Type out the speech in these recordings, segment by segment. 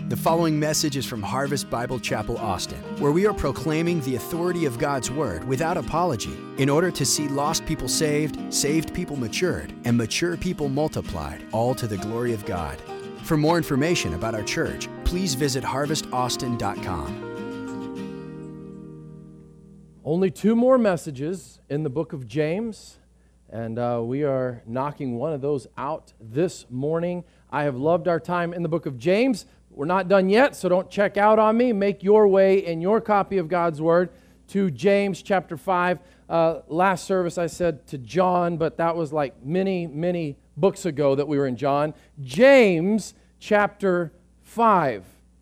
The following message is from Harvest Bible Chapel, Austin, where we are proclaiming the authority of God's Word without apology in order to see lost people saved, saved people matured, and mature people multiplied, all to the glory of God. For more information about our church, please visit harvestaustin.com. Only two more messages in the book of James, and we are knocking one of those out this morning. I have loved our time in the book of James. We're not done yet, so don't check out on me. Make your way in your copy of God's Word to James chapter 5. Last service I said to John, but that was like many books ago that we were in John. James chapter 5.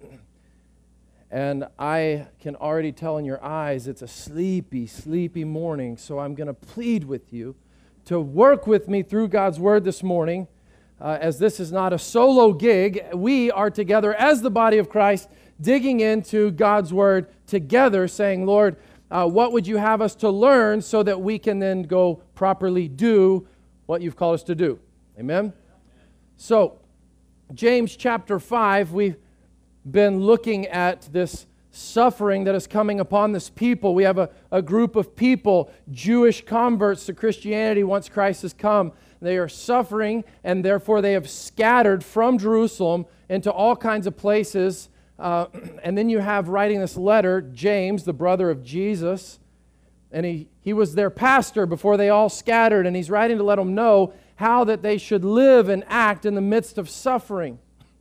And I can already tell in your eyes it's a sleepy morning, so I'm going to plead with you to work with me through God's Word this morning. As this is not a solo gig, we are together as the body of Christ, digging into God's Word together, saying, Lord, what would you have us to learn so that we can then go properly do what you've called us to do? Amen? So, James chapter 5, we've been looking at this suffering that is coming upon this people. We have a group of people, Jewish converts to Christianity once Christ has come. They are suffering, and therefore they have scattered from Jerusalem into all kinds of places. And then you have writing this letter, James, the brother of Jesus. And he was their pastor before they all scattered. And he's writing to let them know how that they should live and act in the midst of suffering.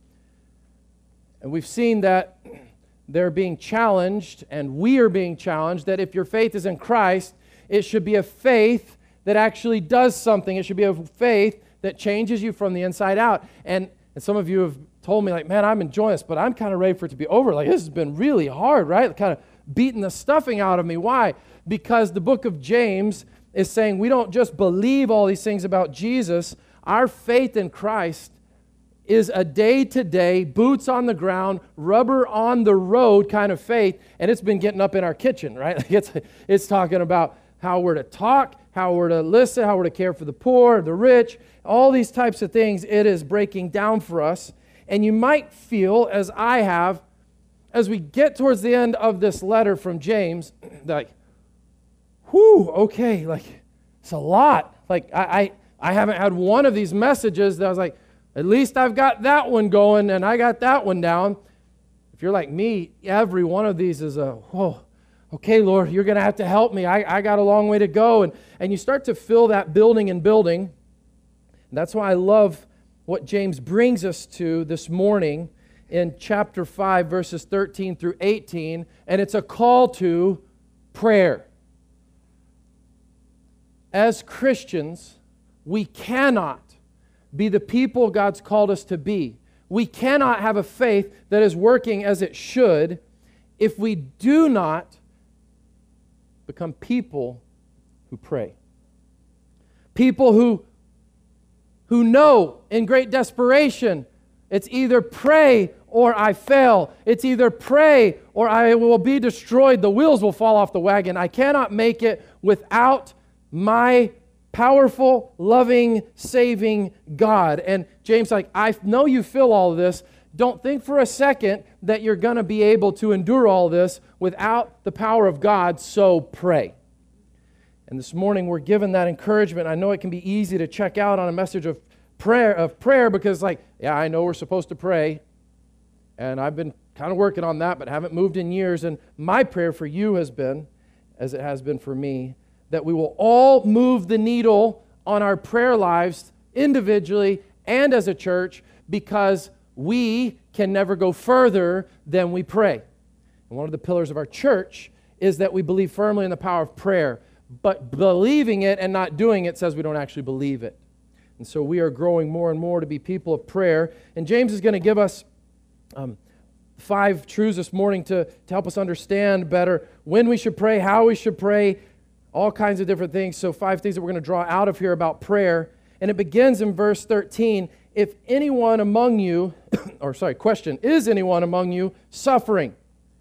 And we've seen that they're being challenged, and we are being challenged, that if your faith is in Christ, it should be a faith that actually does something. It should be a faith that changes you from the inside out. And some of you have told me, like, man, I'm enjoying this, but I'm kind of ready for it to be over. Like, this has been really hard, right? Kind of beating the stuffing out of me. Why? Because the book of James is saying we don't just believe all these things about Jesus. Our faith in Christ is a day-to-day, boots on the ground, rubber on the road kind of faith, and it's been getting up in our kitchen, right? Like it's talking about how we're to talk, how we're to listen, how we're to care for the poor, the rich, all these types of things. It is breaking down for us. And you might feel, as I have, as we get towards the end of this letter from James, like, whew, okay, like, it's a lot. Like, I haven't had one of these messages that I was like, at least I've got that one going and I got that one down. If you're like me, every one of these is whoa, okay, Lord, you're going to have to help me. I got a long way to go. And you start to fill that building. And that's why I love what James brings us to this morning in chapter 5, verses 13 through 18. And it's a call to prayer. As Christians, we cannot be the people God's called us to be. We cannot have a faith that is working as it should if we do not become people who pray. People who know in great desperation, it's either pray or I fail. It's either pray or I will be destroyed. The wheels will fall off the wagon. I cannot make it without my powerful, loving, saving God. And James, like, I know you feel all of this. Don't think for a second that you're going to be able to endure all this without the power of God, so pray. And this morning we're given that encouragement. I know it can be easy to check out on a message of prayer because, like, yeah, I know we're supposed to pray, and I've been kind of working on that, but haven't moved in years. And my prayer for you has been, as it has been for me, that we will all move the needle on our prayer lives individually and as a church, because we can never go further than we pray. And one of the pillars of our church is that we believe firmly in the power of prayer, but believing it and not doing it says we don't actually believe it. And so we are growing more and more to be people of prayer. And James is going to give us 5 truths this morning to help us understand better when we should pray, how we should pray, all kinds of different things. So 5 things that we're going to draw out of here about prayer. And it begins in verse 13. If anyone among you, question, is anyone among you suffering?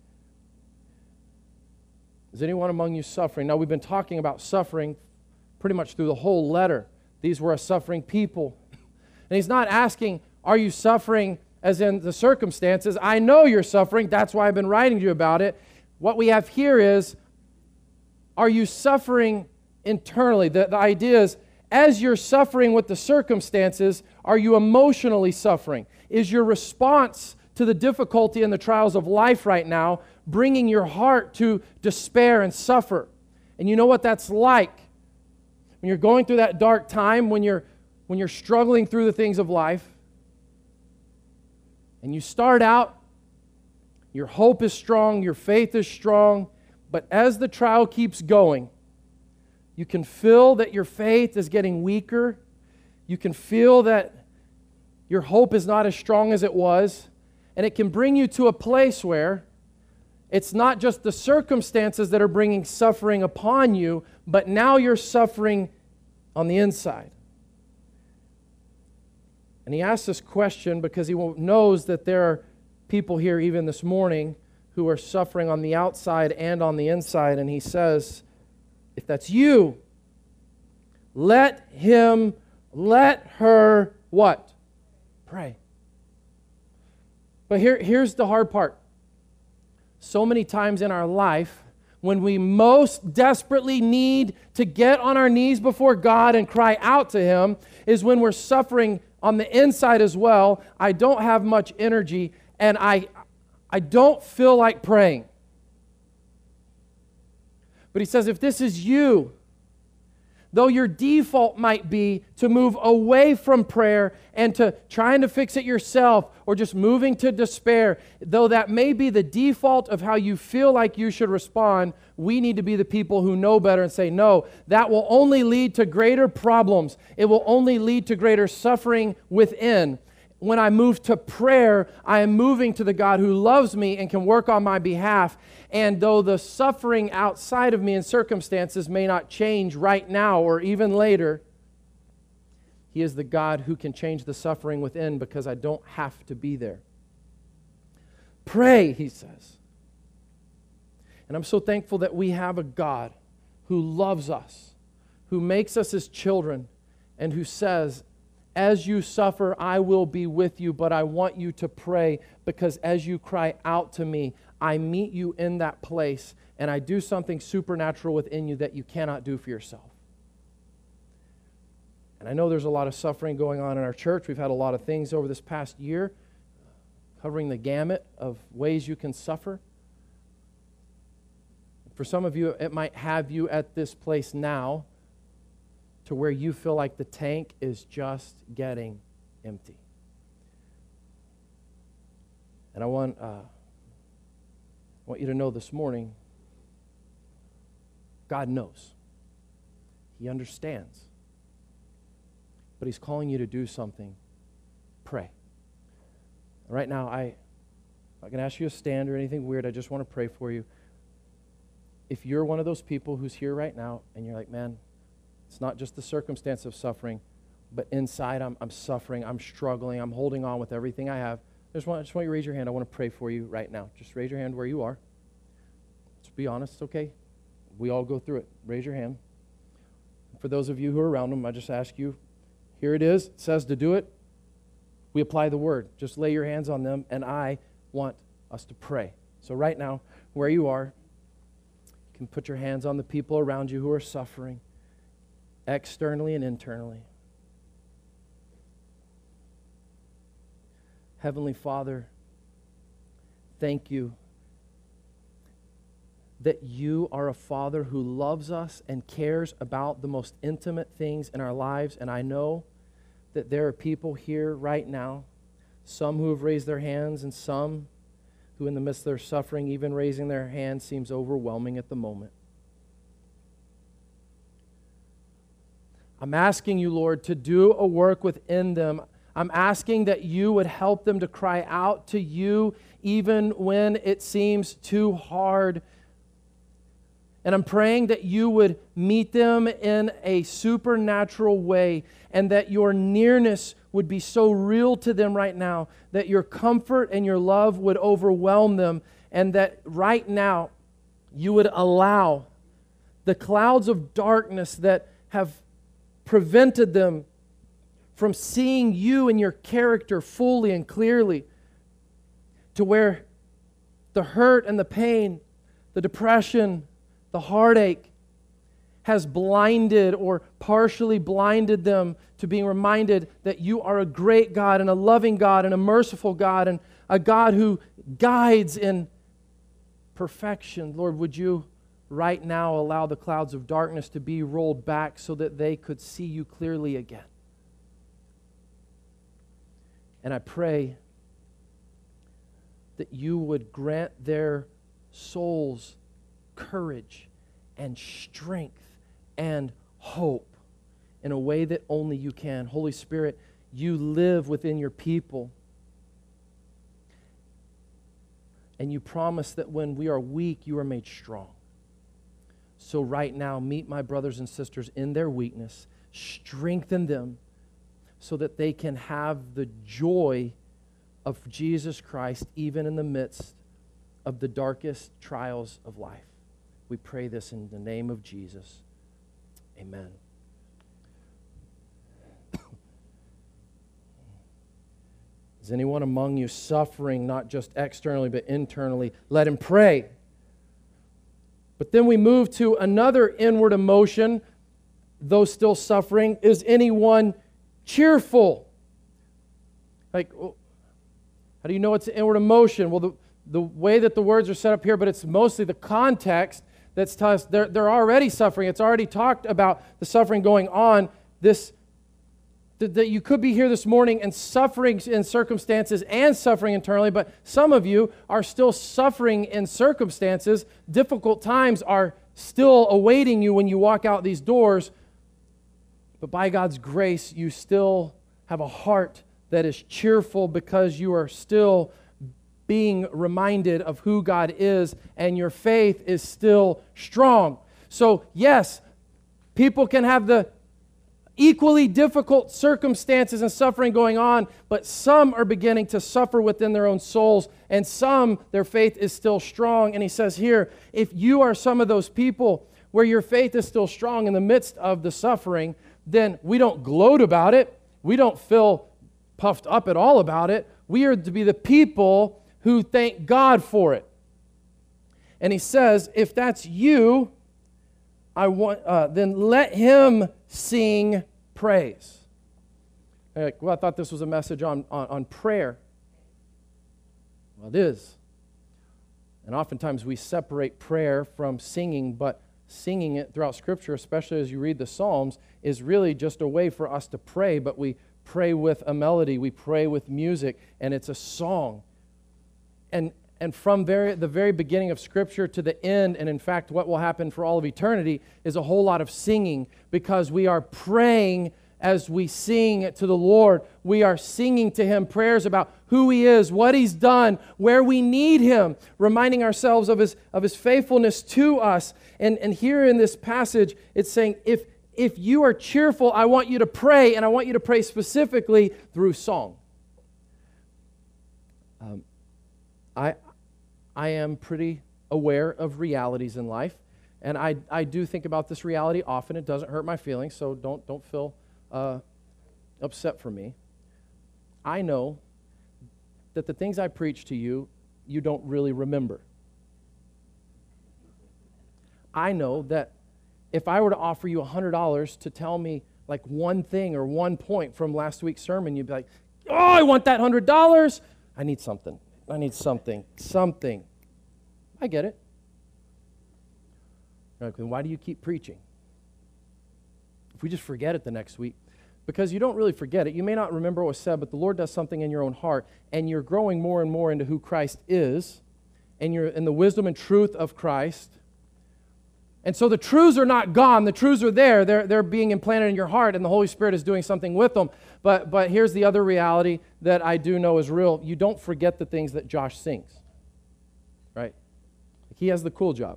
Is anyone among you suffering? Now, we've been talking about suffering pretty much through the whole letter. These were a suffering people. And he's not asking, are you suffering as in the circumstances. I know you're suffering. That's why I've been writing to you about it. What we have here is, are you suffering internally? The idea is, as you're suffering with the circumstances, are you emotionally suffering? Is your response to the difficulty and the trials of life right now bringing your heart to despair and suffer? And you know what that's like. When you're going through that dark time, when you're struggling through the things of life, and you start out, your hope is strong, your faith is strong, but as the trial keeps going, you can feel that your faith is getting weaker. You can feel that your hope is not as strong as it was, and it can bring you to a place where it's not just the circumstances that are bringing suffering upon you, but now you're suffering on the inside. And he asks this question because he knows that there are people here even this morning who are suffering on the outside and on the inside. And he says, if that's you, let her what? Pray. But here's the hard part. So many times in our life, when we most desperately need to get on our knees before God and cry out to Him, is when we're suffering on the inside as well. I don't have much energy, and I don't feel like praying. But he says, if this is you, though your default might be to move away from prayer and to trying to fix it yourself or just moving to despair, though that may be the default of how you feel like you should respond, we need to be the people who know better and say, no, that will only lead to greater problems. It will only lead to greater suffering within. When I move to prayer, I am moving to the God who loves me and can work on my behalf. And though the suffering outside of me and circumstances may not change right now or even later, He is the God who can change the suffering within because I don't have to be there. Pray, he says. And I'm so thankful that we have a God who loves us, who makes us His children, and who says, as you suffer, I will be with you, but I want you to pray because as you cry out to me, I meet you in that place and I do something supernatural within you that you cannot do for yourself. And I know there's a lot of suffering going on in our church. We've had a lot of things over this past year covering the gamut of ways you can suffer. For some of you, it might have you at this place now to where you feel like the tank is just getting empty. And I want you to know this morning, God knows. He understands. But He's calling you to do something. Pray. Right now, I'm not going to ask you to stand or anything weird. I just want to pray for you. If you're one of those people who's here right now and you're like, man, it's not just the circumstance of suffering, but inside I'm suffering, I'm struggling, I'm holding on with everything I have. I just want you to raise your hand. I want to pray for you right now. Just raise your hand where you are. Just be honest, okay? We all go through it. Raise your hand. For those of you who are around them, I just ask you, here it is. It says to do it. We apply the word. Just lay your hands on them, and I want us to pray. So right now, where you are, you can put your hands on the people around you who are suffering, externally and internally. Heavenly Father, thank you that you are a Father who loves us and cares about the most intimate things in our lives. And I know that there are people here right now, some who have raised their hands and some who in the midst of their suffering, even raising their hand seems overwhelming at the moment. I'm asking you, Lord, to do a work within them. I'm asking that you would help them to cry out to you even when it seems too hard. And I'm praying that you would meet them in a supernatural way and that your nearness would be so real to them right now, that your comfort and your love would overwhelm them, and that right now you would allow the clouds of darkness that have prevented them from seeing you and your character fully and clearly, to where the hurt and the pain, the depression, the heartache has blinded or partially blinded them to being reminded that you are a great God and a loving God and a merciful God and a God who guides in perfection. Lord, would you right now allow the clouds of darkness to be rolled back so that they could see you clearly again? And I pray that you would grant their souls courage and strength and hope in a way that only you can. Holy Spirit, you live within your people. And you promise that when we are weak, you are made strong. So right now, meet my brothers and sisters in their weakness. Strengthen them so that they can have the joy of Jesus Christ even in the midst of the darkest trials of life. We pray this in the name of Jesus. Amen. Is anyone among you suffering, not just externally, but internally? Let him pray. But then we move to another inward emotion, though still suffering. Is anyone cheerful? Like, how do you know it's an inward emotion? Well, the way that the words are set up here, but it's mostly the context that's telling us they're already suffering. It's already talked about the suffering going on. That you could be here this morning and suffering in circumstances and suffering internally, but some of you are still suffering in circumstances. Difficult times are still awaiting you when you walk out these doors, but by God's grace, you still have a heart that is cheerful because you are still being reminded of who God is, and your faith is still strong. So yes, people can have the equally difficult circumstances and suffering going on, but some are beginning to suffer within their own souls, and some, their faith is still strong. And he says here, if you are some of those people where your faith is still strong in the midst of the suffering, then we don't gloat about it. We don't feel puffed up at all about it. We are to be the people who thank God for it. And he says, if that's you, then let him sing praise. You're like, well, I thought this was a message on prayer. Well, it is. And oftentimes we separate prayer from singing, but singing it throughout Scripture, especially as you read the Psalms, is really just a way for us to pray, but we pray with a melody, we pray with music, and it's a song. And from the very beginning of Scripture to the end, and in fact what will happen for all of eternity, is a whole lot of singing, because we are praying as we sing to the Lord. We are singing to Him prayers about who He is, what He's done, where we need Him, reminding ourselves of His faithfulness to us. And here in this passage, it's saying, if you are cheerful, I want you to pray, and I want you to pray specifically through song. I am pretty aware of realities in life, and I do think about this reality often. It doesn't hurt my feelings, so don't feel upset for me. I know that the things I preach to you, you don't really remember. I know that if I were to offer you $100 to tell me like one thing or one point from last week's sermon, you'd be like, oh, I want that $100. I need something. Something. I get it. Like, then why do you keep preaching? If we just forget it the next week, because you don't really forget it. You may not remember what was said, but the Lord does something in your own heart, and you're growing more and more into who Christ is, and you're in the wisdom and truth of Christ. And so the truths are not gone. The truths are there. They're being implanted in your heart, and the Holy Spirit is doing something with them. But here's the other reality that I do know is real. You don't forget the things that Josh sings, right? He has the cool job.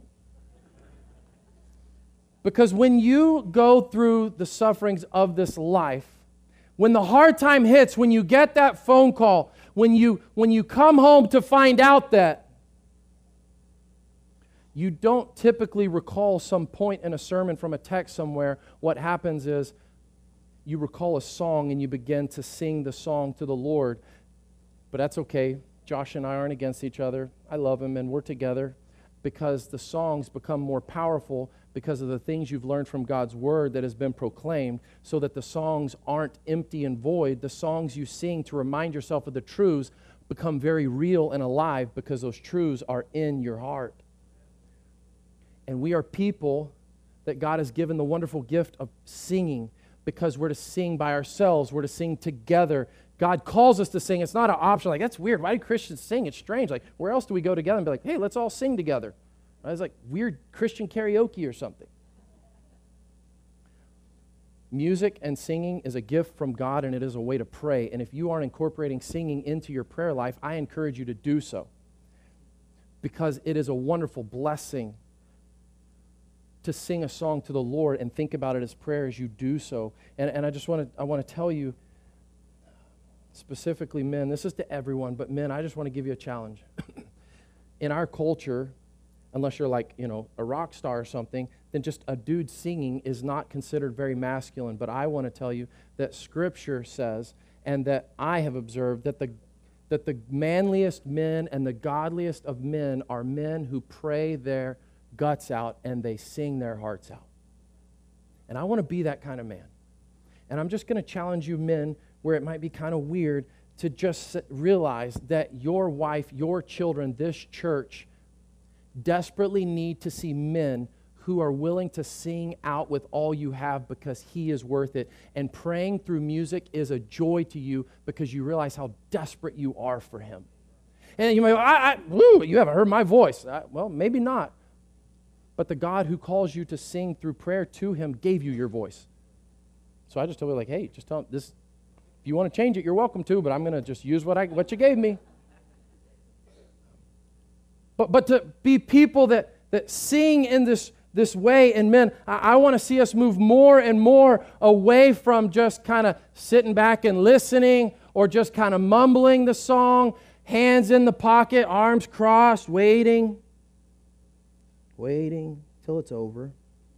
Because when you go through the sufferings of this life, when the hard time hits, when you get that phone call, when you come home to find out that, you don't typically recall some point in a sermon from a text somewhere. What happens is you recall a song and you begin to sing the song to the Lord. But that's okay. Josh and I aren't against each other. I love him, and we're together because the songs become more powerful because of the things you've learned from God's Word that has been proclaimed, so that the songs aren't empty and void. The songs you sing to remind yourself of the truths become very real and alive because those truths are in your heart. And we are people that God has given the wonderful gift of singing, because we're to sing by ourselves. We're to sing together. God calls us to sing. It's not an option. Like, that's weird. Why do Christians sing? It's strange. Like, where else do we go together and be like, hey, let's all sing together? It's like weird Christian karaoke or something. Music and singing is a gift from God, and it is a way to pray. And if you aren't incorporating singing into your prayer life, I encourage you to do so, because it is a wonderful blessing to sing a song to the Lord and think about it as prayer as you do so. And I want to tell you, specifically men, this is to everyone, but men, I just want to give you a challenge. In our culture, unless you're like, a rock star or something, then just a dude singing is not considered very masculine. But I want to tell you that Scripture says, and that I have observed, that the manliest men and the godliest of men are men who pray their guts out and they sing their hearts out. And I want to be that kind of man. And I'm just going to challenge you men, where it might be kind of weird, to just realize that your wife, your children, this church desperately need to see men who are willing to sing out with all you have, because He is worth it. And praying through music is a joy to you because you realize how desperate you are for Him. And you might go, you haven't heard my voice. Well, maybe not. But the God who calls you to sing through prayer to Him gave you your voice. So I just told you, like, hey, just tell Him this. If you want to change it, you're welcome to, but I'm going to just use what you gave me. But to be people that sing in this way, and men, I want to see us move more and more away from just kind of sitting back and listening, or just kind of mumbling the song, hands in the pocket, arms crossed, waiting till it's over.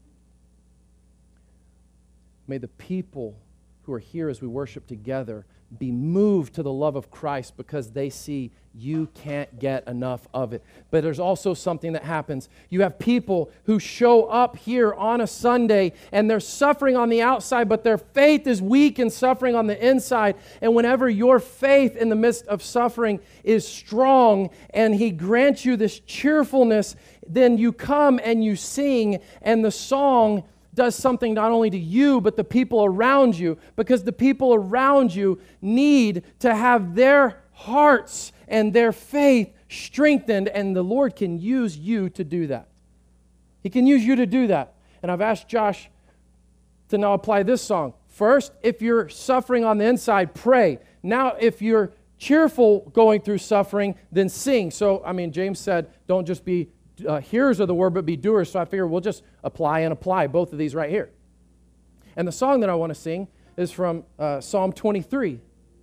May the people who are here as we worship together be moved to the love of Christ, because they see you can't get enough of it. But there's also something that happens. You have people who show up here on a Sunday and they're suffering on the outside, but their faith is weak and suffering on the inside. And whenever your faith in the midst of suffering is strong and He grants you this cheerfulness, then you come and you sing, and the song does something not only to you, but the people around you, because the people around you need to have their hearts and their faith strengthened, and the Lord can use you to do that. He can use you to do that. And I've asked Josh to now apply this song. First, if you're suffering on the inside, pray. Now, if you're cheerful going through suffering, then sing. So, James said, don't just be hearers of the word, but be doers. So I figure we'll just apply both of these right here. And the song that I want to sing is from Psalm 23.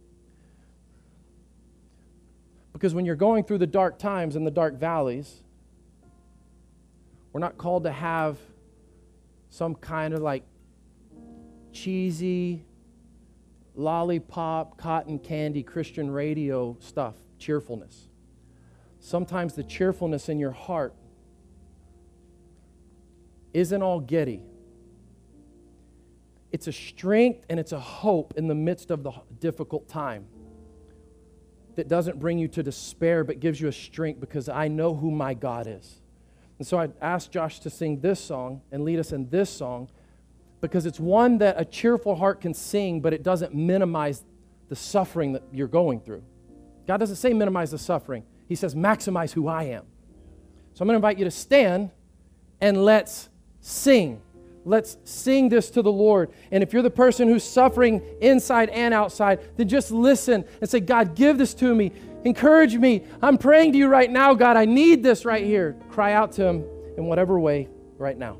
Because when you're going through the dark times and the dark valleys, we're not called to have some kind of like cheesy, lollipop, cotton candy, Christian radio stuff, cheerfulness. Sometimes the cheerfulness in your heart isn't all giddy. It's a strength and it's a hope in the midst of the difficult time that doesn't bring you to despair, but gives you a strength, because I know who my God is. And so I asked Josh to sing this song and lead us in this song, because it's one that a cheerful heart can sing, but it doesn't minimize the suffering that you're going through. God doesn't say minimize the suffering. He says maximize who I am. So I'm going to invite you to stand and let's sing. Let's sing this to the Lord. And if you're the person who's suffering inside and outside, then just listen and say, God, give this to me. Encourage me. I'm praying to you right now, God. I need this right here. Cry out to Him in whatever way right now.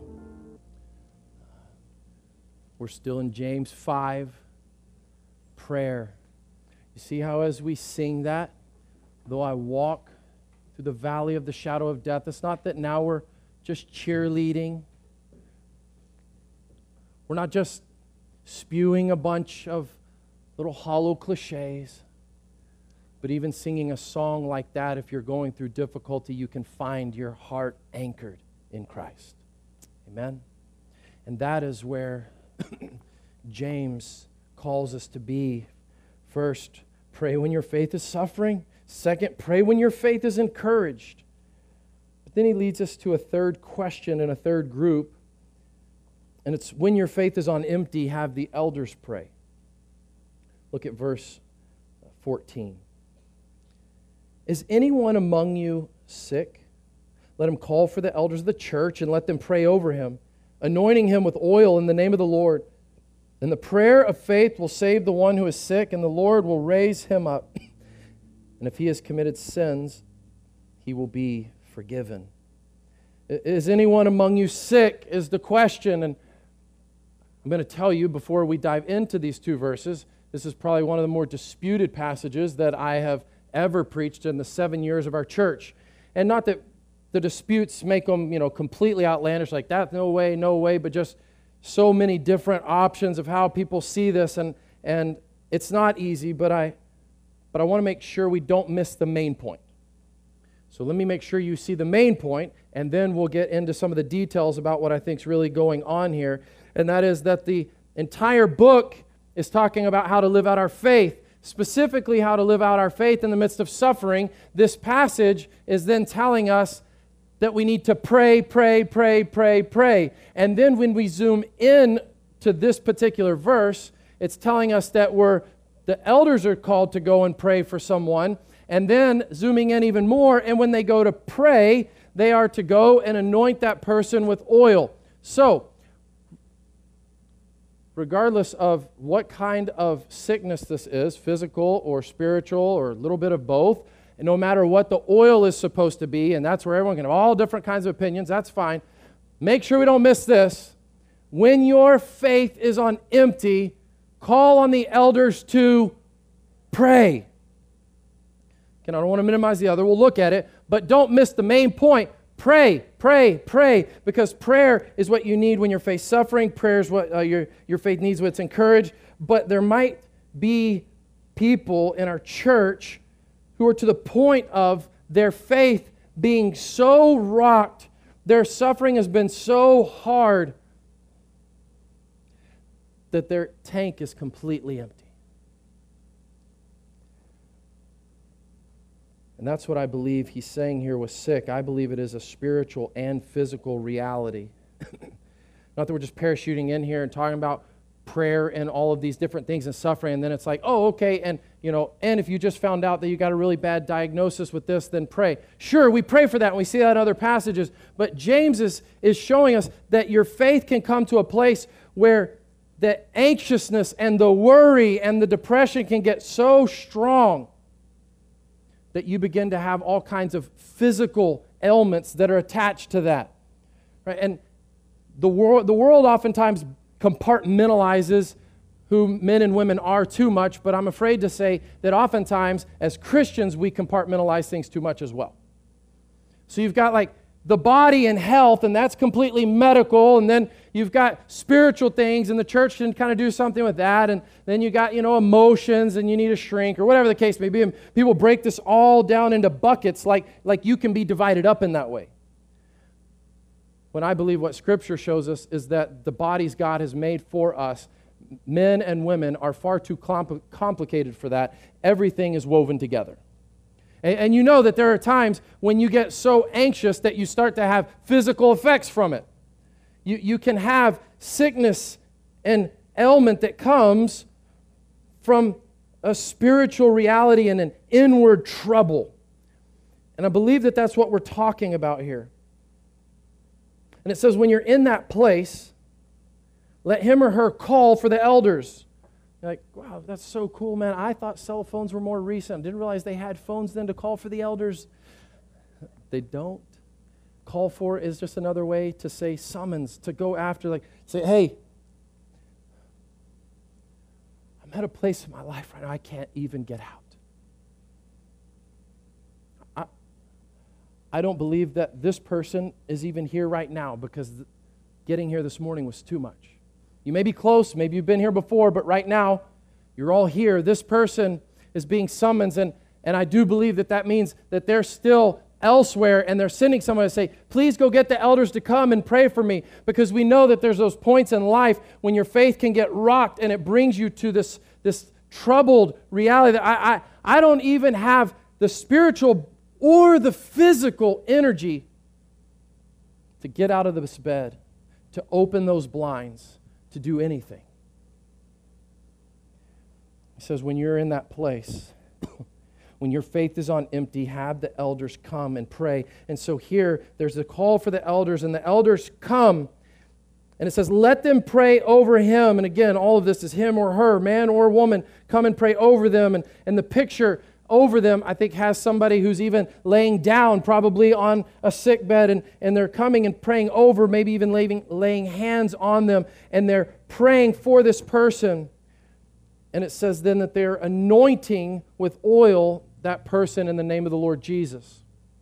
We're still in James 5, prayer. You see how as we sing that, though I walk through the valley of the shadow of death, it's not that now we're just cheerleading. We're not just spewing a bunch of little hollow cliches. But even singing a song like that, if you're going through difficulty, you can find your heart anchored in Christ. Amen? And that is where James calls us to be. First, pray when your faith is suffering. Second, pray when your faith is encouraged. But then he leads us to a third question and a third group. And it's when your faith is on empty, have the elders pray. Look at verse 14. Is anyone among you sick? Let him call for the elders of the church and let them pray over him, anointing him with oil in the name of the Lord. And the prayer of faith will save the one who is sick, and the Lord will raise him up. And if he has committed sins, he will be forgiven. Is anyone among you sick is the question. And I'm going to tell you before we dive into these two verses, this is probably one of the more disputed passages that I have ever preached in the 7 years of our church. And not that the disputes make them, completely outlandish like that, no way, but just so many different options of how people see this, and it's not easy, but I want to make sure we don't miss the main point. So let me make sure you see the main point, and then we'll get into some of the details about what I think is really going on here, and that is that the entire book is talking about how to live out our faith, specifically how to live out our faith in the midst of suffering. This passage is then telling us that we need to pray. And then when we zoom in to this particular verse, it's telling us that the elders are called to go and pray for someone. And then zooming in even more, and when they go to pray, they are to go and anoint that person with oil. So, regardless of what kind of sickness this is, physical or spiritual or a little bit of both, and no matter what the oil is supposed to be, and that's where everyone can have all different kinds of opinions, that's fine. Make sure we don't miss this. When your faith is on empty, call on the elders to pray. Again, I don't want to minimize the other. We'll look at it, but don't miss the main point. Pray, because prayer is what you need when you're facing suffering. Prayer is what your faith needs when it's encouraged. But there might be people in our church who are to the point of their faith being so rocked, their suffering has been so hard that their tank is completely empty. And that's what I believe he's saying here with sick. I believe it is a spiritual and physical reality. Not that we're just parachuting in here and talking about prayer and all of these different things and suffering, and then it's like, oh, okay, and if you just found out that you got a really bad diagnosis with this, then pray. Sure, we pray for that, and we see that in other passages, but James is showing us that your faith can come to a place where the anxiousness and the worry and the depression can get so strong that you begin to have all kinds of physical ailments that are attached to that. Right? And the world oftentimes compartmentalizes who men and women are too much, but I'm afraid to say that oftentimes as Christians we compartmentalize things too much as well. So you've got like the body and health, and that's completely medical, and then you've got spiritual things, and the church can kind of do something with that, and then you got, emotions, and you need a shrink, or whatever the case may be, and people break this all down into buckets like you can be divided up in that way. When I believe what Scripture shows us is that the bodies God has made for us, men and women, are far too complicated for that. Everything is woven together. And you know that there are times when you get so anxious that you start to have physical effects from it. You can have sickness and ailment that comes from a spiritual reality and an inward trouble. And I believe that that's what we're talking about here. And it says when you're in that place, let him or her call for the elders. You're like, wow, that's so cool, man. I thought cell phones were more recent. Didn't realize they had phones then to call for the elders. They don't. Call for is just another way to say summons, to go after, like, say, hey, I'm at a place in my life right now I can't even get out. I don't believe that this person is even here right now because getting here this morning was too much. You may be close, maybe you've been here before, but right now, you're all here. This person is being summoned, and And I do believe that that means that they're still elsewhere and they're sending someone to say, please go get the elders to come and pray for me, because we know that there's those points in life when your faith can get rocked and it brings you to this troubled reality that I don't even have the spiritual or the physical energy to get out of this bed, to open those blinds, to do anything. He says, when you're in that place, when your faith is on empty, have the elders come and pray. And so here, there's a call for the elders, and the elders come, and it says, let them pray over him. And again, all of this is him or her, man or woman, come and pray over them. And the picture over them, I think, has somebody who's even laying down, probably on a sick bed, and they're coming and praying over, maybe even laying hands on them, and they're praying for this person. And it says then that they're anointing with oil that person in the name of the Lord Jesus.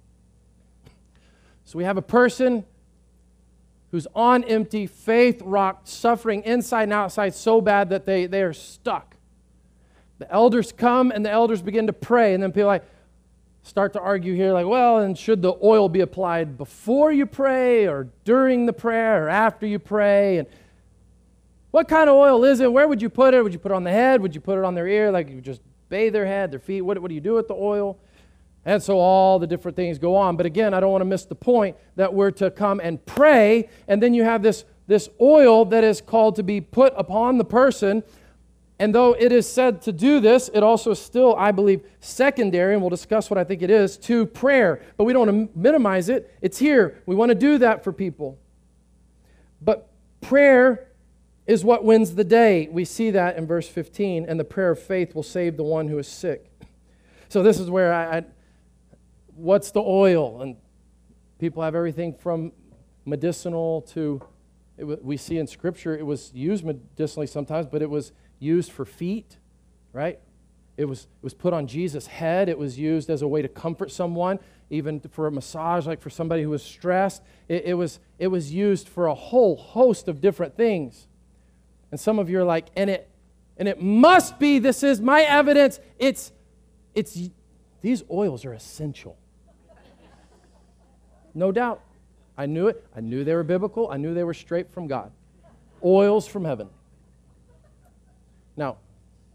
So we have a person who's on empty, faith rocked, suffering inside and outside so bad that they are stuck. The elders come and the elders begin to pray, and then people start to argue here like, well, and should the oil be applied before you pray or during the prayer or after you pray? And what kind of oil is it? Where would you put it? Would you put it on the head? Would you put it on their ear? Like you just bathe their head, their feet? What do you do with the oil? And so all the different things go on. But again, I don't want to miss the point that we're to come and pray, and then you have this oil that is called to be put upon the person. And though it is said to do this, it also is still, I believe, secondary, and we'll discuss what I think it is, to prayer. But we don't want to minimize it. It's here. We want to do that for people. But prayer is what wins the day. We see that in verse 15, and the prayer of faith will save the one who is sick. So this is where what's the oil? And people have everything from medicinal to, we see in Scripture, it was used medicinally sometimes, but it was used for feet, right? It was put on Jesus' head. It was used as a way to comfort someone, even for a massage, like for somebody who was stressed. It was used for a whole host of different things. And some of you are like, and it must be, this is my evidence, it's these oils are essential. No doubt. I knew it. I knew they were biblical. I knew they were straight from God. Oils from heaven. Now,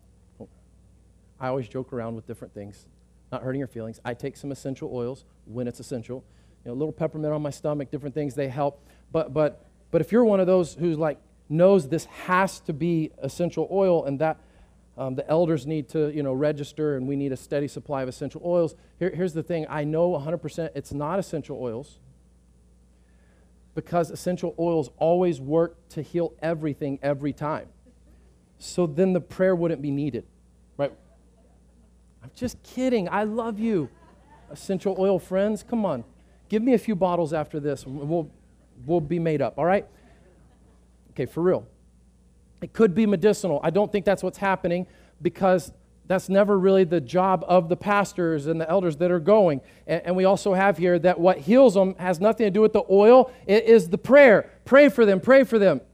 I always joke around with different things, not hurting your feelings. I take some essential oils when it's essential. A little peppermint on my stomach, different things, they help. But if you're one of those who's like, knows this has to be essential oil, and that the elders need to register, and we need a steady supply of essential oils. Here's the thing. I know 100% it's not essential oils, because essential oils always work to heal everything every time. So then the prayer wouldn't be needed, right? I'm just kidding. I love you, essential oil friends. Come on. Give me a few bottles after this. We'll be made up, all right? Okay, for real. It could be medicinal. I don't think that's what's happening, because that's never really the job of the pastors and the elders that are going. And we also have here that what heals them has nothing to do with the oil. It is the prayer. Pray for them. Pray for them.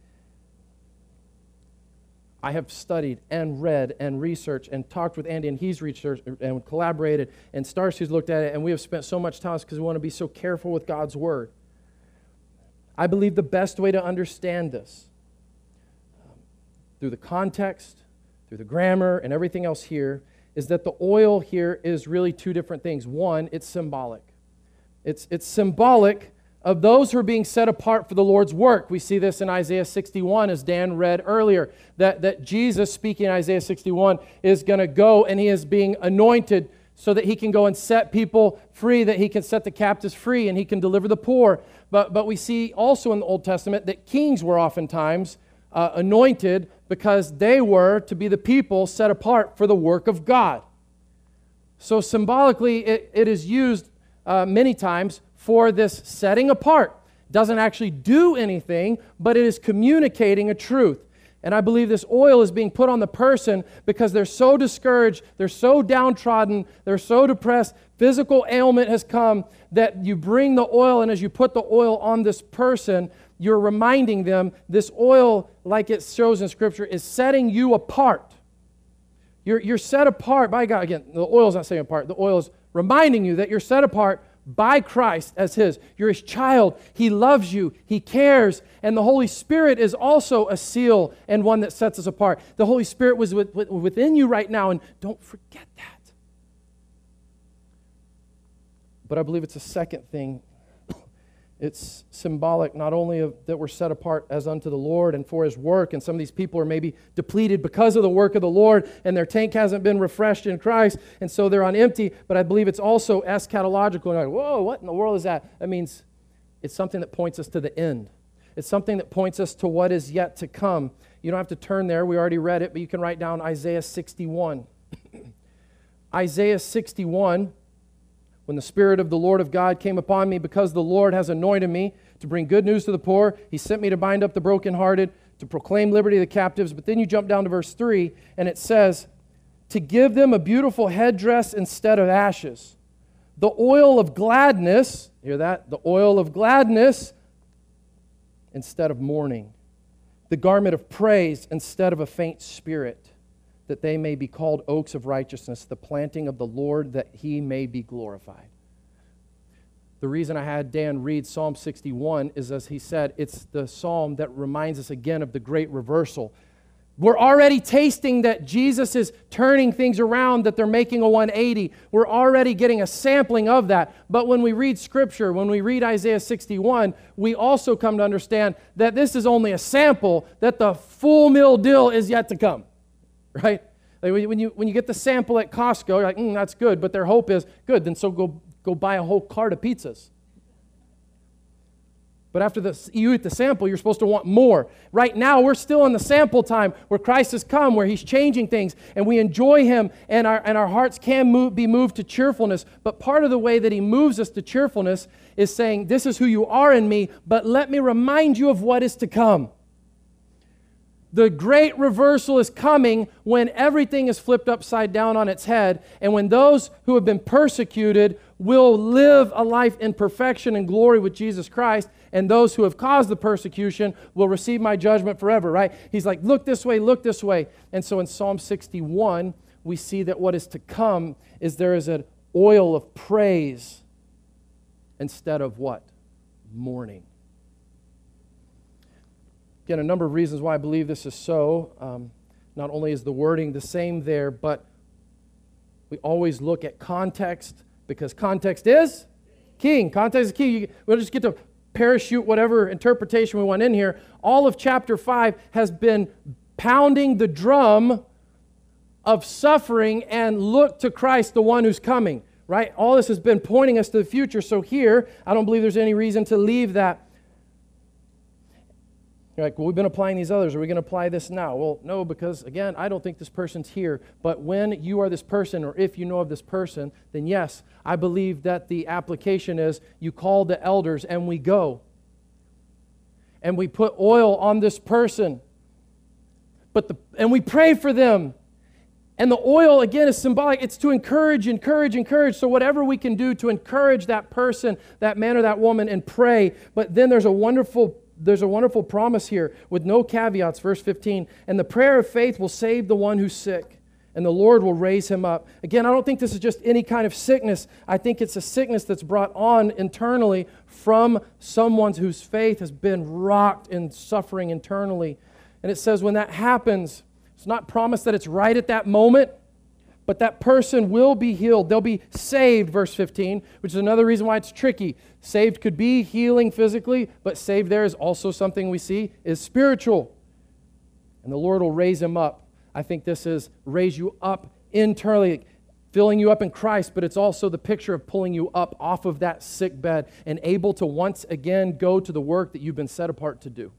I have studied and read and researched and talked with Andy, and he's researched and collaborated, and Starcy's looked at it, and we have spent so much time because we want to be so careful with God's Word. I believe the best way to understand this, through the context, through the grammar, and everything else here, is that the oil here is really two different things. One, it's symbolic. It's symbolic of those who are being set apart for the Lord's work. We see this in Isaiah 61, as Dan read earlier, that Jesus, speaking in Isaiah 61, is going to go, and he is being anointed so that he can go and set people free, that he can set the captives free, and he can deliver the poor. But we see also in the Old Testament that kings were oftentimes anointed because they were to be the people set apart for the work of God. So symbolically, it is used many times for this setting apart. It doesn't actually do anything, but it is communicating a truth. And I believe this oil is being put on the person because they're so discouraged, they're so downtrodden, they're so depressed, physical ailment has come, that you bring the oil, and as you put the oil on this person, you're reminding them this oil, like it shows in Scripture, is setting you apart. You're set apart by God. Again, the oil's not saying apart. The oil is reminding you that you're set apart by Christ as His. You're His child. He loves you. He cares. And the Holy Spirit is also a seal and one that sets us apart. The Holy Spirit was within you right now, and don't forget that. But I believe it's a second thing. It's symbolic not only of that we're set apart as unto the Lord and for His work, and some of these people are maybe depleted because of the work of the Lord, and their tank hasn't been refreshed in Christ, and so they're on empty, but I believe it's also eschatological. And you're like, whoa, what in the world is that? That means it's something that points us to the end. It's something that points us to what is yet to come. You don't have to turn there. We already read it, but you can write down Isaiah 61. Isaiah 61, when the Spirit of the Lord of God came upon me, because the Lord has anointed me to bring good news to the poor. He sent me to bind up the brokenhearted, to proclaim liberty to the captives. But then you jump down to verse 3, and it says, to give them a beautiful headdress instead of ashes, the oil of gladness, hear that? The oil of gladness instead of mourning, the garment of praise instead of a faint spirit, that they may be called oaks of righteousness, the planting of the Lord, that He may be glorified. The reason I had Dan read Psalm 61 is, as he said, it's the psalm that reminds us again of the great reversal. We're already tasting that Jesus is turning things around, that they're making a 180. We're already getting a sampling of that. But when we read Scripture, when we read Isaiah 61, we also come to understand that this is only a sample, that the full meal deal is yet to come. Right? Like when you get the sample at Costco, you're like, that's good, but their hope is, good, then so go buy a whole cart of pizzas. But after you eat the sample, you're supposed to want more. Right now, we're still in the sample time where Christ has come, where He's changing things, and we enjoy Him, and our hearts can be moved to cheerfulness. But part of the way that He moves us to cheerfulness is saying, this is who you are in me, but let me remind you of what is to come. The great reversal is coming when everything is flipped upside down on its head, and when those who have been persecuted will live a life in perfection and glory with Jesus Christ, and those who have caused the persecution will receive my judgment forever, right? He's like, look this way, look this way. And so in Psalm 61, we see that what is to come is there is an oil of praise instead of what? Mourning. Again, a number of reasons why I believe this is so. Not only is the wording the same there, but we always look at context, because context is king. Context is key. We'll just get to parachute whatever interpretation we want in here. All of chapter 5 has been pounding the drum of suffering and look to Christ, the one who's coming, right? All this has been pointing us to the future. So here, I don't believe there's any reason to leave that. You're like, well, we've been applying these others. Are we going to apply this now? Well, no, because, again, I don't think this person's here. But when you are this person, or if you know of this person, then yes, I believe that the application is you call the elders and we go. And we put oil on this person. And we pray for them. And the oil, again, is symbolic. It's to encourage. So whatever we can do to encourage that person, that man or that woman, and pray. But then there's a wonderful promise here with no caveats, verse 15. And the prayer of faith will save the one who's sick, and the Lord will raise him up. Again, I don't think this is just any kind of sickness. I think it's a sickness that's brought on internally from someone whose faith has been rocked in suffering internally. And it says when that happens, it's not promised that it's right at that moment, but that person will be healed. They'll be saved, verse 15, which is another reason why it's tricky. Saved could be healing physically, but saved there is also something we see is spiritual. And the Lord will raise him up. I think this is raise you up internally, filling you up in Christ, but it's also the picture of pulling you up off of that sick bed and able to once again go to the work that you've been set apart to do.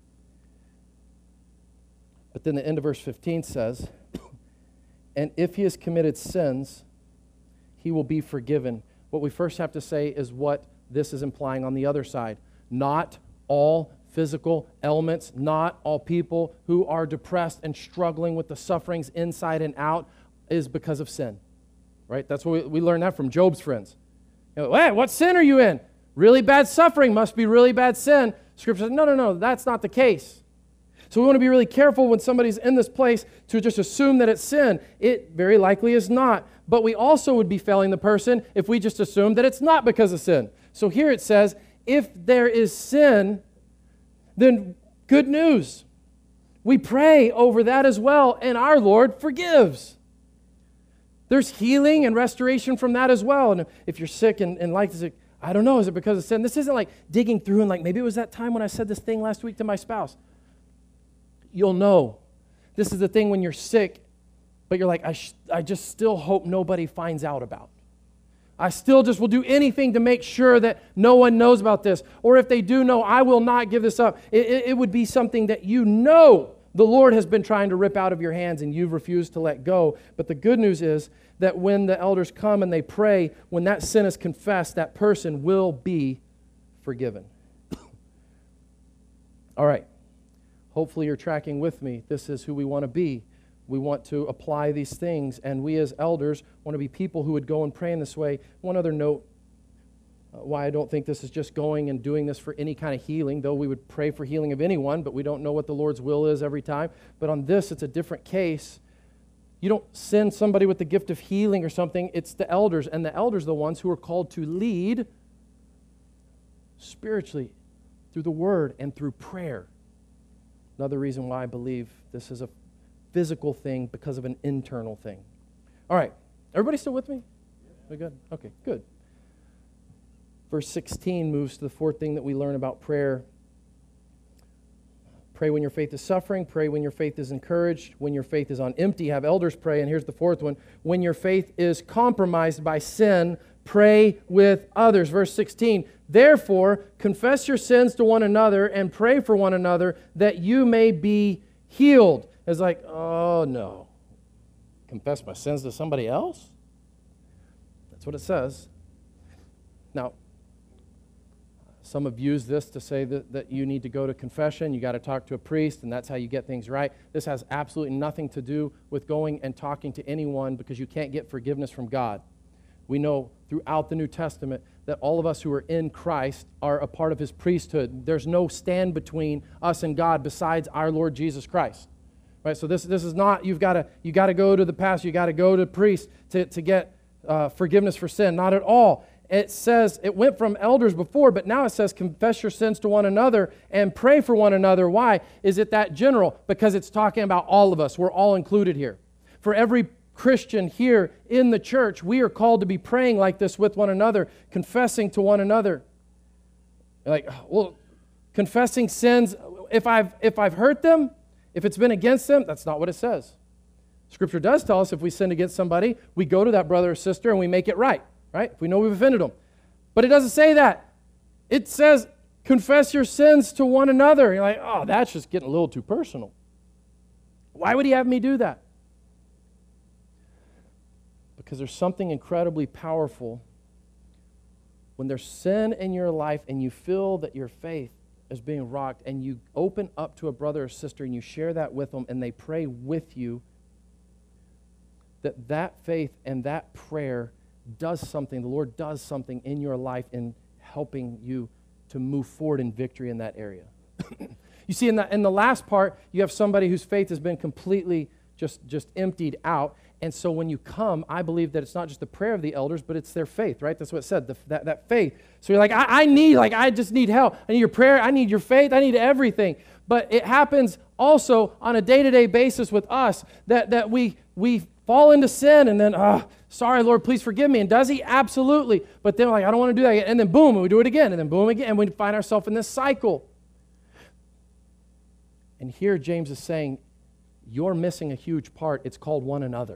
But then the end of verse 15 says, and if he has committed sins, he will be forgiven. What we first have to say is what this is implying on the other side. Not all physical ailments, not all people who are depressed and struggling with the sufferings inside and out is because of sin. Right? That's what we learned that from Job's friends. You know, hey, what sin are you in? Really bad suffering must be really bad sin. Scripture says, no, that's not the case. So we want to be really careful when somebody's in this place to just assume that it's sin. It very likely is not. But we also would be failing the person if we just assume that it's not because of sin. So here it says, if there is sin, then good news. We pray over that as well, and our Lord forgives. There's healing and restoration from that as well. And if you're sick and like this, I don't know, is it because of sin? This isn't like digging through and like, maybe it was that time when I said this thing last week to my spouse. You'll know. This is the thing when you're sick, but you're like, I just still hope nobody finds out about. I still just will do anything to make sure that no one knows about this. Or if they do know, I will not give this up. It would be something that you know the Lord has been trying to rip out of your hands and you've refused to let go. But the good news is that when the elders come and they pray, when that sin is confessed, that person will be forgiven. All right. Hopefully you're tracking with me. This is who we want to be. We want to apply these things, and we as elders want to be people who would go and pray in this way. One other note, why I don't think this is just going and doing this for any kind of healing, though we would pray for healing of anyone, but we don't know what the Lord's will is every time. But on this, it's a different case. You don't send somebody with the gift of healing or something. It's the elders, and the elders are the ones who are called to lead spiritually through the Word and through prayer. Another reason why I believe this is a physical thing because of an internal thing. All right. Everybody still with me? We good? Okay, good. Verse 16 moves to the fourth thing that we learn about prayer. Pray when your faith is suffering. Pray when your faith is encouraged. When your faith is on empty, have elders pray. And here's the fourth one. When your faith is compromised by sin, pray with others. Verse 16, therefore, confess your sins to one another and pray for one another that you may be healed. It's like, oh no. Confess my sins to somebody else? That's what it says. Now, some have used this to say that you need to go to confession, you got to talk to a priest, and that's how you get things right. This has absolutely nothing to do with going and talking to anyone because you can't get forgiveness from God. We know throughout the New Testament that all of us who are in Christ are a part of His priesthood. There's no stand between us and God besides our Lord Jesus Christ. Right? So this is not, you got to go to the pastor, you got to go to the priest to get forgiveness for sin. Not at all. It says, it went from elders before, but now it says confess your sins to one another and pray for one another. Why? Is it that general? Because it's talking about all of us. We're all included here. For every Christian here in the church, we are called to be praying like this with one another, confessing to one another. Like, well, confessing sins, if I've hurt them, if it's been against them, that's not what it says. Scripture does tell us if we sin against somebody, we go to that brother or sister and we make it right? If we know we've offended them. But it doesn't say that. It says, confess your sins to one another. You're like, oh, that's just getting a little too personal. Why would He have me do that? Because there's something incredibly powerful when there's sin in your life and you feel that your faith is being rocked and you open up to a brother or sister and you share that with them and they pray with you, that faith and that prayer does something, the Lord does something in your life in helping you to move forward in victory in that area. You see, in the last part, you have somebody whose faith has been completely just emptied out. And so when you come, I believe that it's not just the prayer of the elders, but it's their faith, right? That's what it said, that faith. So you're like, I just need help. I need your prayer. I need your faith. I need everything. But it happens also on a day-to-day basis with us that we fall into sin and then, sorry, Lord, please forgive me. And does He? Absolutely. But then I don't want to do that again. And then boom, we do it again. And then boom again. And we find ourselves in this cycle. And here James is saying, you're missing a huge part. It's called one another.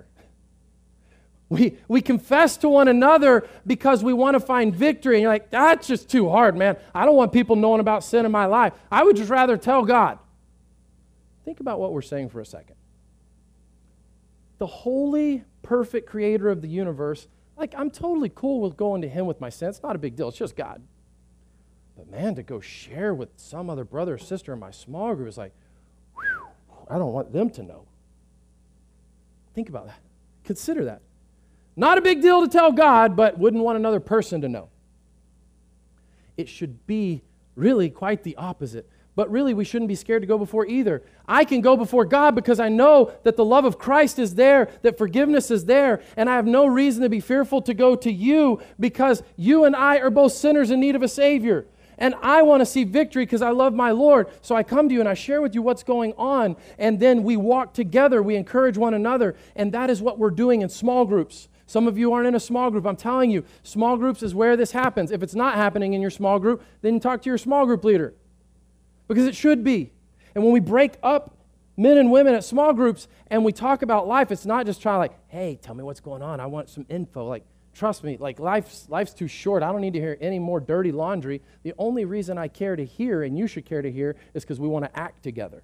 We confess to one another because we want to find victory. And you're like, that's just too hard, man. I don't want people knowing about sin in my life. I would just rather tell God. Think about what we're saying for a second. The holy, perfect creator of the universe, I'm totally cool with going to Him with my sin. It's not a big deal. It's just God. But man, to go share with some other brother or sister in my small group is like, whew, I don't want them to know. Think about that. Consider that. Not a big deal to tell God, but wouldn't want another person to know. It should be really quite the opposite. But really, we shouldn't be scared to go before either. I can go before God because I know that the love of Christ is there, that forgiveness is there, and I have no reason to be fearful to go to you because you and I are both sinners in need of a Savior. And I want to see victory because I love my Lord. So I come to you and I share with you what's going on, and then we walk together, we encourage one another, and that is what we're doing in small groups. Some of you aren't in a small group. I'm telling you, small groups is where this happens. If it's not happening in your small group, then talk to your small group leader. Because it should be. And when we break up men and women at small groups and we talk about life, it's not just trying hey, tell me what's going on. I want some info. Trust me, life's too short. I don't need to hear any more dirty laundry. The only reason I care to hear, and you should care to hear, is because we want to act together.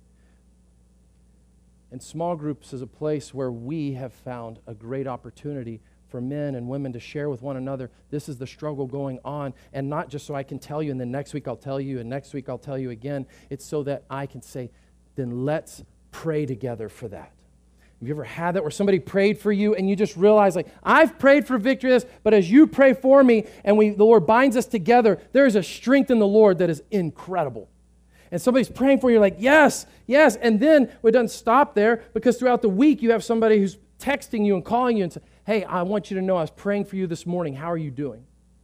And small groups is a place where we have found a great opportunity for men and women to share with one another. This is the struggle going on, and not just so I can tell you, and then next week I'll tell you, and next week I'll tell you again. It's so that I can say, then let's pray together for that. Have you ever had that where somebody prayed for you and you just realize, I've prayed for victory, but as you pray for me and the Lord binds us together, there's a strength in the Lord that is incredible. And somebody's praying for you, you're yes, yes, and then it doesn't stop there, because throughout the week you have somebody who's texting you and calling you and saying, hey, I want you to know I was praying for you this morning. How are you doing?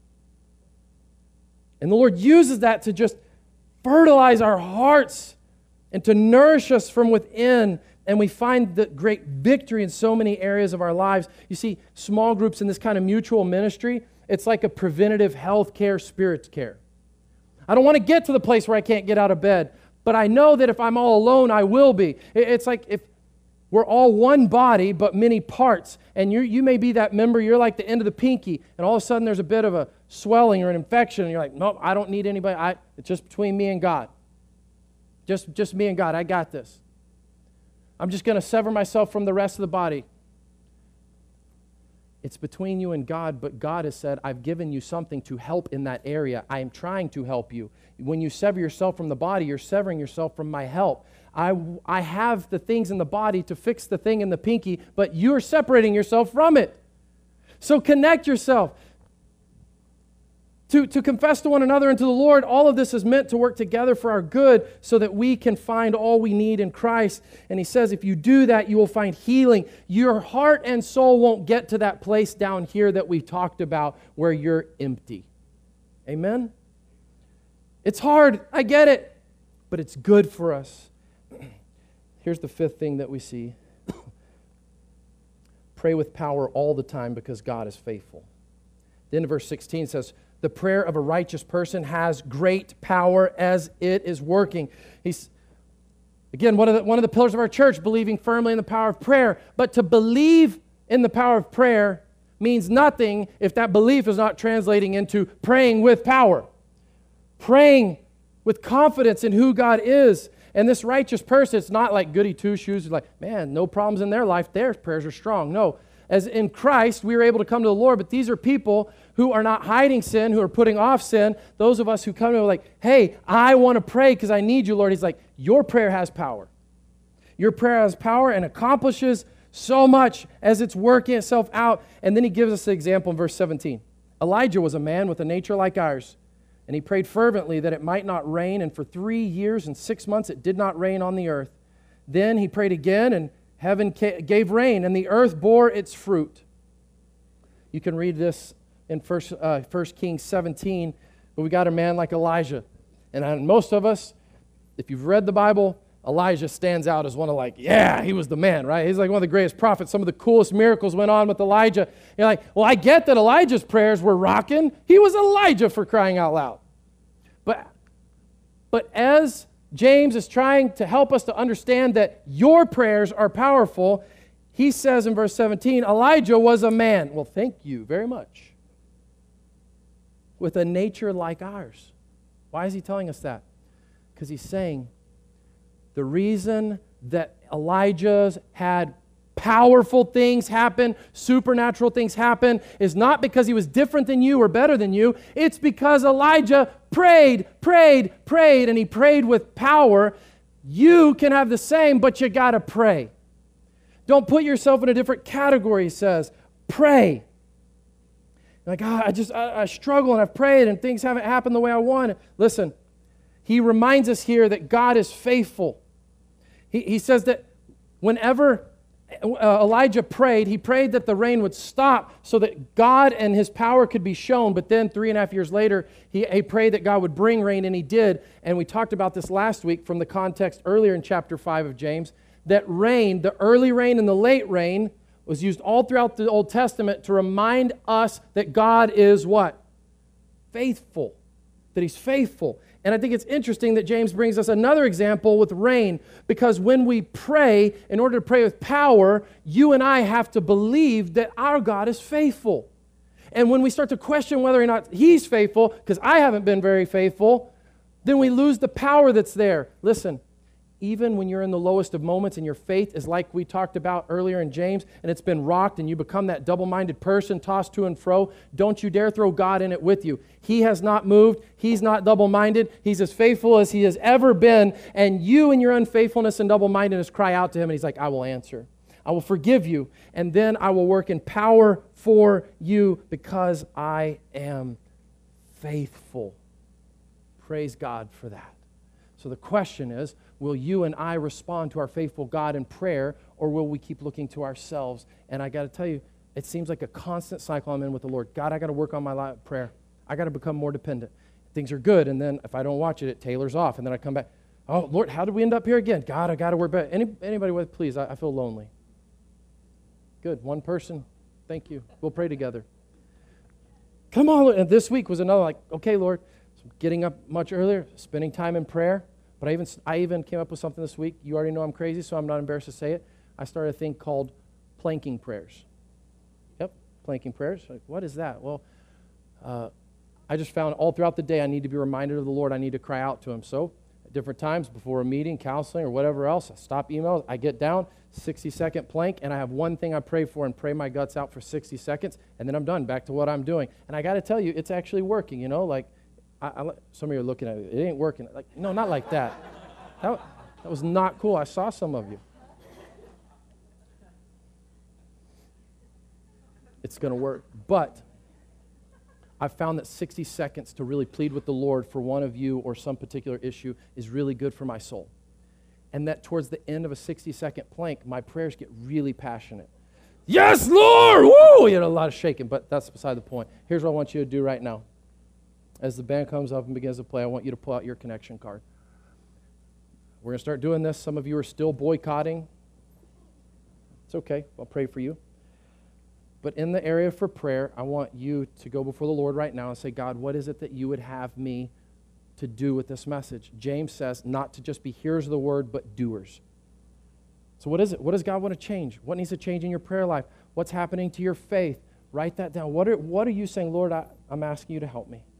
And the Lord uses that to just fertilize our hearts and to nourish us from within. And we find the great victory in so many areas of our lives. You see, small groups in this kind of mutual ministry, it's like a preventative health care, spirit care. I don't want to get to the place where I can't get out of bed, but I know that if I'm all alone, I will be. It's like if we're all one body, but many parts. And you may be that member, you're like the end of the pinky, and all of a sudden there's a bit of a swelling or an infection, and you're like, nope, I don't need anybody. It's just between me and God. Just me and God. I got this. I'm just going to sever myself from the rest of the body. It's between you and God, but God has said, I've given you something to help in that area. I am trying to help you. When you sever yourself from the body, you're severing yourself from my help. I have the things in the body to fix the thing in the pinky, but you're separating yourself from it. So connect yourself. To confess to one another and to the Lord, all of this is meant to work together for our good so that we can find all we need in Christ. And he says, if you do that, you will find healing. Your heart and soul won't get to that place down here that we talked about where you're empty. Amen? It's hard, I get it, but it's good for us. Here's the fifth thing that we see. Pray with power all the time because God is faithful. Then verse 16 says, the prayer of a righteous person has great power as it is working. He's, again, one of the pillars of our church, believing firmly in the power of prayer. But to believe in the power of prayer means nothing if that belief is not translating into praying with power. Praying with confidence in who God is. And this righteous person, it's not like goody two-shoes, like, man, no problems in their life, their prayers are strong. No, as in Christ, we were able to come to the Lord, but these are people who are not hiding sin, who are putting off sin. Those of us who come to him like, hey, I want to pray because I need you, Lord. He's like, your prayer has power. Your prayer has power and accomplishes so much as it's working itself out. And then he gives us the example in verse 17. Elijah was a man with a nature like ours, and he prayed fervently that it might not rain, and for 3 years and 6 months it did not rain on the earth. Then he prayed again, and heaven gave rain, and the earth bore its fruit. You can read this in 1 Kings 17, but we got a man like Elijah. And most of us, if you've read the Bible, Elijah stands out as one of he was the man, right? He's like one of the greatest prophets. Some of the coolest miracles went on with Elijah. You're like, well, I get that Elijah's prayers were rocking. He was Elijah, for crying out loud. But as James is trying to help us to understand that your prayers are powerful, he says in verse 17, Elijah was a man. Well, thank you very much. With a nature like ours. Why is he telling us that? Because he's saying the reason that Elijah's had powerful things happen, supernatural things happen, is not because he was different than you or better than you. It's because Elijah prayed, and he prayed with power. You can have the same, but you got to pray. Don't put yourself in a different category, he says. Pray. Like, I struggle and I've prayed and things haven't happened the way I want. Listen, he reminds us here that God is faithful. He says that whenever Elijah prayed, he prayed that the rain would stop so that God and his power could be shown. But then 3.5 years later, he prayed that God would bring rain, and he did. And we talked about this last week from the context earlier in chapter 5 of James, that rain, the early rain and the late rain, was used all throughout the Old Testament to remind us that God is what? Faithful. That he's faithful. And I think it's interesting that James brings us another example with rain, because when we pray, in order to pray with power, you and I have to believe that our God is faithful. And when we start to question whether or not he's faithful, because I haven't been very faithful, then we lose the power that's there. Listen, even when you're in the lowest of moments and your faith is like we talked about earlier in James, and it's been rocked and you become that double-minded person tossed to and fro, don't you dare throw God in it with you. He has not moved. He's not double-minded. He's as faithful as he has ever been. And you in your unfaithfulness and double-mindedness cry out to him, and he's like, I will answer. I will forgive you, and then I will work in power for you because I am faithful. Praise God for that. So the question is, will you and I respond to our faithful God in prayer, or will we keep looking to ourselves? And I got to tell you, it seems like a constant cycle I'm in with the Lord. God, I got to work on my prayer. I got to become more dependent. Things are good, and then if I don't watch it, it tailors off, and then I come back. Oh, Lord, how did we end up here again? God, I got to work better. Anybody with, please, I feel lonely. Good, one person. Thank you. We'll pray together. Come on, Lord. And this week was another like, okay, Lord, so getting up much earlier, spending time in prayer. But I even came up with something this week. You already know I'm crazy, so I'm not embarrassed to say it. I started a thing called planking prayers. Yep, planking prayers. Like, what is that? Well, I just found all throughout the day I need to be reminded of the Lord. I need to cry out to him. So at different times before a meeting, counseling, or whatever else, I stop emails. I get down, 60-second plank, and I have one thing I pray for and pray my guts out for 60 seconds, and then I'm done, back to what I'm doing. And I got to tell you, it's actually working, you know, like, some of you are looking at it. It ain't working. Like, no, not like that. That was not cool. I saw some of you. It's going to work. But I found that 60 seconds to really plead with the Lord for one of you or some particular issue is really good for my soul. And that towards the end of a 60-second plank, my prayers get really passionate. Yes, Lord! Woo! You know, a lot of shaking, but that's beside the point. Here's what I want you to do right now. As the band comes up and begins to play, I want you to pull out your connection card. We're going to start doing this. Some of you are still boycotting. It's okay. I'll pray for you. But in the area for prayer, I want you to go before the Lord right now and say, God, what is it that you would have me to do with this message? James says not to just be hearers of the word, but doers. So what is it? What does God want to change? What needs to change in your prayer life? What's happening to your faith? Write that down. What are you saying, Lord, I'm asking you to help me?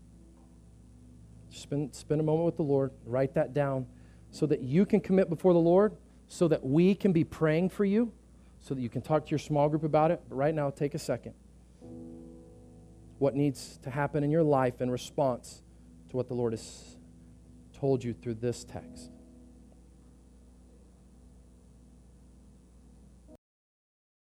Spend a moment with the Lord. Write that down so that you can commit before the Lord, so that we can be praying for you, so that you can talk to your small group about it. But right now, take a second. What needs to happen in your life in response to what the Lord has told you through this text?